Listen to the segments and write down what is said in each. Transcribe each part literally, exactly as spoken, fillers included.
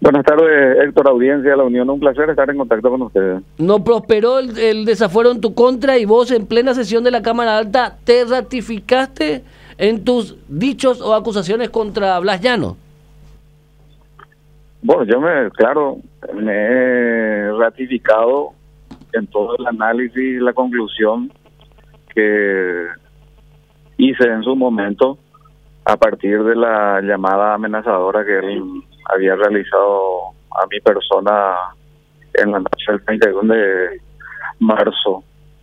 Buenas tardes, Héctor, audiencia de la Unión. Un placer estar en contacto con ustedes. No prosperó el, el desafuero en tu contra y vos en plena sesión de la Cámara Alta te ratificaste en tus dichos o acusaciones contra Blas Llano. Bueno, yo me, claro, me he ratificado en todo el análisis y la conclusión que hice en su momento a partir de la llamada amenazadora que él había realizado a mi persona en la noche del treinta y uno de marzo.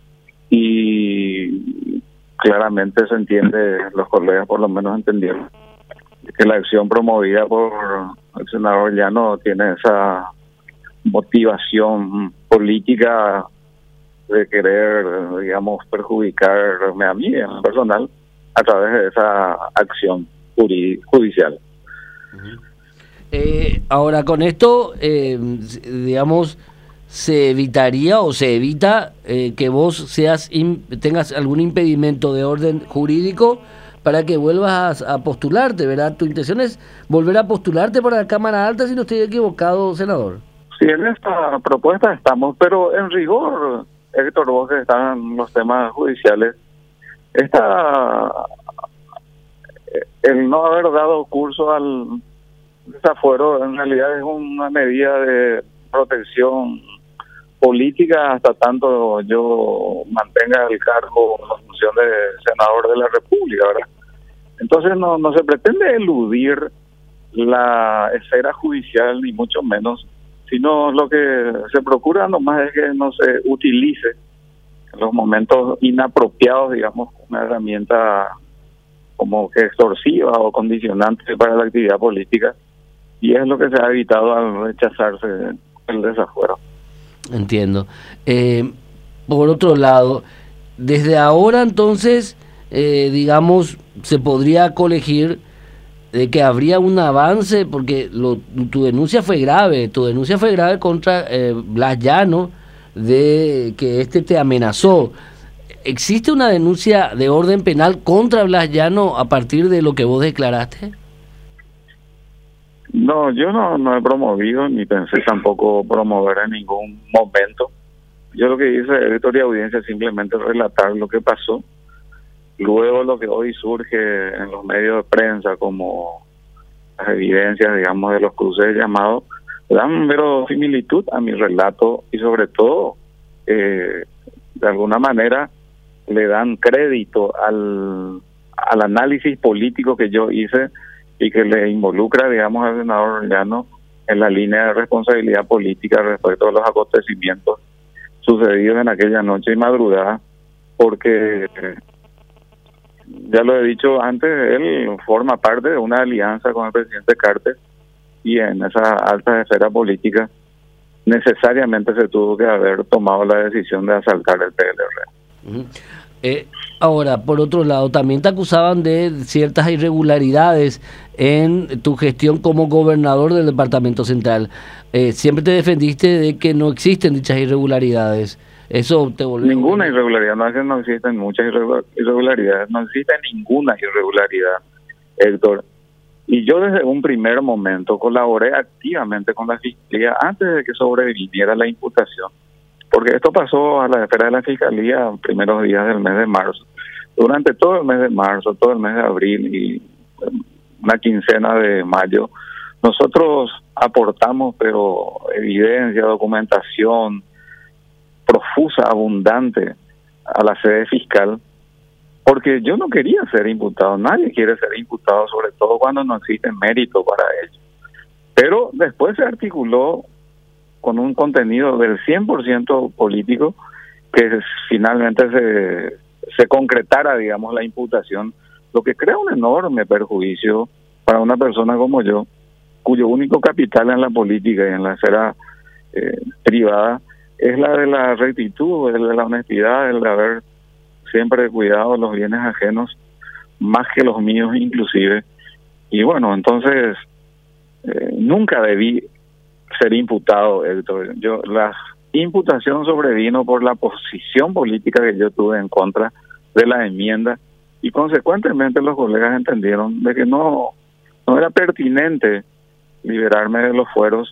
Y claramente se entiende, los colegas por lo menos entendieron, que la acción promovida por el senador Llano tiene esa motivación política de querer, digamos, perjudicarme a mí en lo personal a través de esa acción judicial. Uh-huh. Eh, ahora, con esto, eh, digamos, se evitaría o se evita eh, que vos seas in, tengas algún impedimento de orden jurídico para que vuelvas a, a postularte, ¿verdad? Tu intención es volver a postularte para la Cámara Alta, si no estoy equivocado, senador. Sí, en esta propuesta estamos, pero en rigor, Héctor, vos que están en los temas judiciales, esta, el no haber dado curso al desafuero en realidad es una medida de protección política hasta tanto yo mantenga el cargo, la función de senador de la República, ¿verdad? Entonces no, no se pretende eludir la esfera judicial ni mucho menos, sino lo que se procura nomás es que no se utilice en los momentos inapropiados, digamos, una herramienta como que extorsiva o condicionante para la actividad política, y es lo que se ha evitado al rechazarse el desafuero. Entiendo. Eh, por otro lado, desde ahora entonces, eh, digamos, se podría colegir de que habría un avance, porque lo, tu denuncia fue grave, tu denuncia fue grave contra eh, Blas Llano, de que este te amenazó. ¿Existe una denuncia de orden penal contra Blas Llano a partir de lo que vos declaraste? No, yo no, no he promovido ni pensé tampoco promover en ningún momento. Yo lo que hice, editorial de audiencia, simplemente relatar lo que pasó. Luego lo que hoy surge en los medios de prensa como las evidencias, digamos, de los cruces de llamados, dan verosimilitud a mi relato y sobre todo, eh, de alguna manera, le dan crédito al, al análisis político que yo hice y que le involucra, digamos, al senador Llano en la línea de responsabilidad política respecto a los acontecimientos sucedidos en aquella noche y madrugada, porque, ya lo he dicho antes, él forma parte de una alianza con el presidente Carter y en esa alta esfera política necesariamente se tuvo que haber tomado la decisión de asaltar el P L R. Uh-huh. Eh, ahora, por otro lado, también te acusaban de ciertas irregularidades en tu gestión como gobernador del Departamento Central. Eh, siempre te defendiste de que no existen dichas irregularidades. Eso te volvió... Ninguna irregularidad, no, es que no existen muchas irregularidades, no existe ninguna irregularidad, Héctor. Y yo desde un primer momento colaboré activamente con la Fiscalía antes de que sobreviniera la imputación, porque esto pasó a la esfera de la Fiscalía en primeros días del mes de marzo. Durante todo el mes de marzo, todo el mes de abril y una quincena de mayo, nosotros aportamos, pero evidencia, documentación profusa, abundante a la sede fiscal, porque yo no quería ser imputado, nadie quiere ser imputado, sobre todo cuando no existe mérito para ello. Pero después se articuló con un contenido del cien por ciento político, que finalmente se, se concretara, digamos, la imputación, lo que crea un enorme perjuicio para una persona como yo, cuyo único capital en la política y en la esfera eh, privada es la de la rectitud, el de la honestidad, el de haber siempre cuidado los bienes ajenos, más que los míos inclusive. Y bueno, entonces, eh, nunca debí ser imputado, Héctor. Yo, la imputación sobrevino por la posición política que yo tuve en contra de la enmienda y consecuentemente los colegas entendieron de que no, no era pertinente liberarme de los fueros,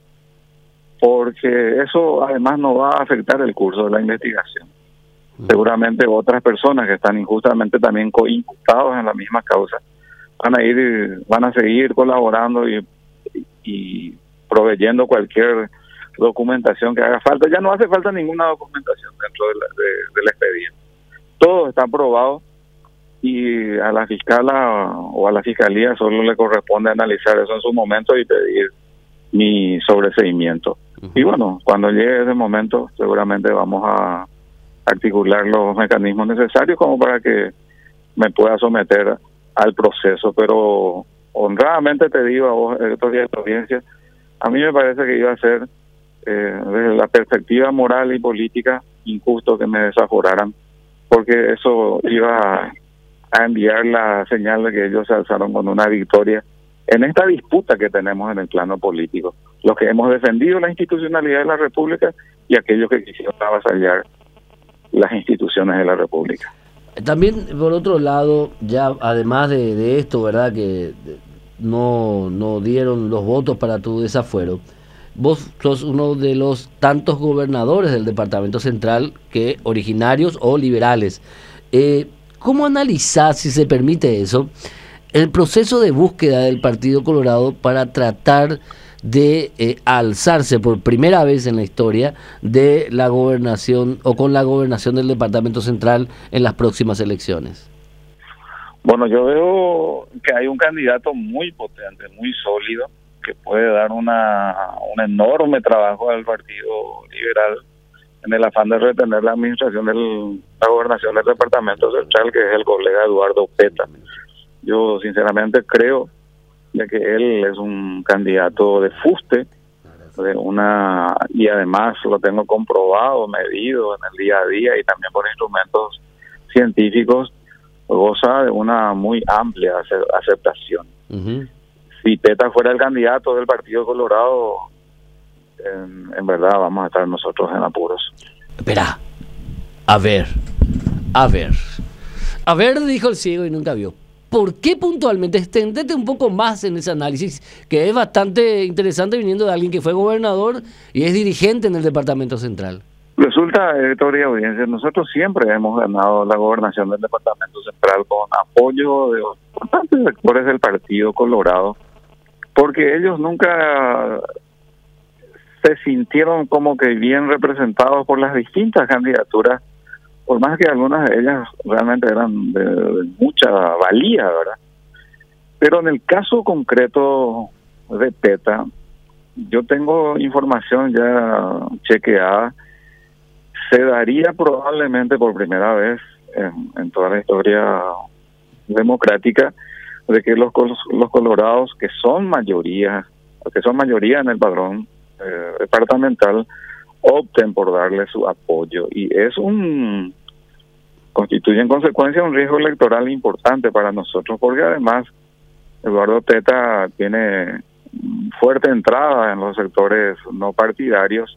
porque eso además no va a afectar el curso de la investigación. Seguramente otras personas que están injustamente también coimputados en la misma causa van a ir, van a seguir colaborando y, y proveyendo cualquier documentación que haga falta. Ya no hace falta ninguna documentación dentro de la, de, del expediente. Todo está aprobado y a la fiscala o a la fiscalía solo le corresponde analizar eso en su momento y pedir mi sobreseimiento. Uh-huh. Y bueno, cuando llegue ese momento seguramente vamos a articular los mecanismos necesarios como para que me pueda someter al proceso, pero honradamente te digo a vos, estos días de audiencia, a mí me parece que iba a ser eh, desde la perspectiva moral y política injusto que me desaforaran, porque eso iba a, a enviar la señal de que ellos se alzaron con una victoria en esta disputa que tenemos en el plano político, los que hemos defendido la institucionalidad de la República y aquellos que quisieron avasallar las instituciones de la República. También, por otro lado, ya además de, de esto, ¿verdad?, que no, no dieron los votos para tu desafuero, vos sos uno de los tantos gobernadores del Departamento Central que originarios o liberales. Eh, ¿Cómo analizás, si se permite eso, el proceso de búsqueda del Partido Colorado para tratar de eh, alzarse por primera vez en la historia de la gobernación o con la gobernación del Departamento Central en las próximas elecciones? Bueno, yo veo que hay un candidato muy potente, muy sólido, que puede dar una un enorme trabajo al Partido Liberal en el afán de retener la administración de la gobernación del Departamento Central, que es el colega Eduardo Peta. Yo sinceramente creo de que él es un candidato de fuste, de una y además lo tengo comprobado, medido en el día a día y también por instrumentos científicos, goza de una muy amplia aceptación. Uh-huh. Si Peta fuera el candidato del Partido Colorado, en, en verdad vamos a estar nosotros en apuros. Espera, a ver, a ver, a ver, dijo el ciego y nunca vio. ¿Por qué puntualmente? Extendete un poco más en ese análisis, que es bastante interesante viniendo de alguien que fue gobernador y es dirigente en el Departamento Central. Resulta, editor y audiencia, nosotros siempre hemos ganado la gobernación del Departamento Central con apoyo de bastantes sectores del Partido Colorado, porque ellos nunca se sintieron como que bien representados por las distintas candidaturas, por más que algunas de ellas realmente eran de, de mucha valía, ¿verdad? Pero en el caso concreto de Peta, yo tengo información ya chequeada, se daría probablemente por primera vez en, en toda la historia democrática de que los los colorados que son mayoría, que son mayoría en el padrón eh, departamental, opten por darle su apoyo, y es un constituye en consecuencia un riesgo electoral importante para nosotros, porque además Eduardo Peta tiene fuerte entrada en los sectores no partidarios,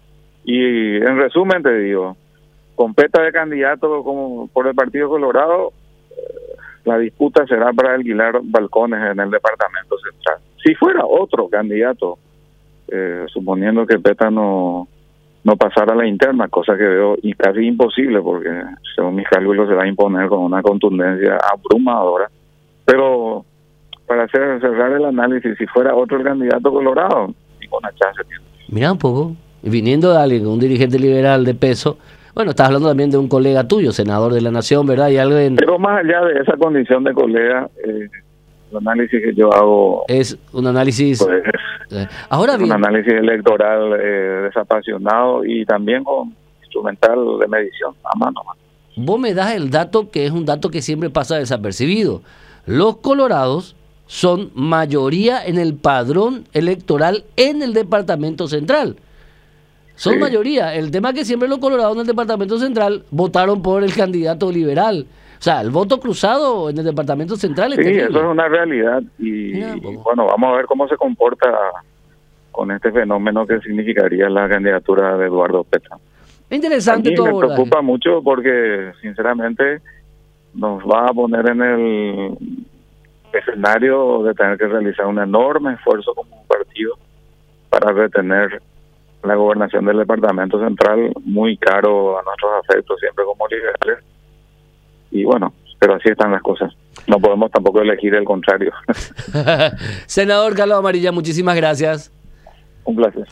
y en resumen te digo, con Peta de candidato como por el Partido Colorado, la disputa será para alquilar balcones en el Departamento Central. Si fuera otro candidato, eh, suponiendo que Peta no no pasara a la interna, cosa que veo y casi imposible, porque según mis cálculos se va a imponer con una contundencia abrumadora, pero para hacer cerrar el análisis, si fuera otro el candidato colorado, ninguna chance tiene. Mira un poco, viniendo de alguien, un dirigente liberal de peso, bueno, estás hablando también de un colega tuyo, senador de la Nación, ¿verdad? Y alguien... Pero más allá de esa condición de colega, eh, el análisis que yo hago... Es un análisis... Pues, eh, ahora es bien, un análisis electoral eh, desapasionado y también con instrumental de medición, a mano a mano. Vos me das el dato que es un dato que siempre pasa desapercibido. Los colorados son mayoría en el padrón electoral en el Departamento Central. Son sí. mayoría. El tema es que siempre los colorados en el Departamento Central votaron por el candidato liberal. O sea, el voto cruzado en el Departamento Central es Sí, terrible. Eso es una realidad. Y, Mira, y bueno, vamos a ver cómo se comporta con este fenómeno que significaría la candidatura de Eduardo Peta. Interesante todo. A mí me preocupa mucho porque, sinceramente, nos va a poner en el escenario de tener que realizar un enorme esfuerzo como un partido elegido para retener la gobernación del departamento central, muy caro a nuestros afectos, siempre como liberales. Y bueno, pero así están las cosas. No podemos tampoco elegir el contrario. Senador Carlos Amarilla, muchísimas gracias. Un placer.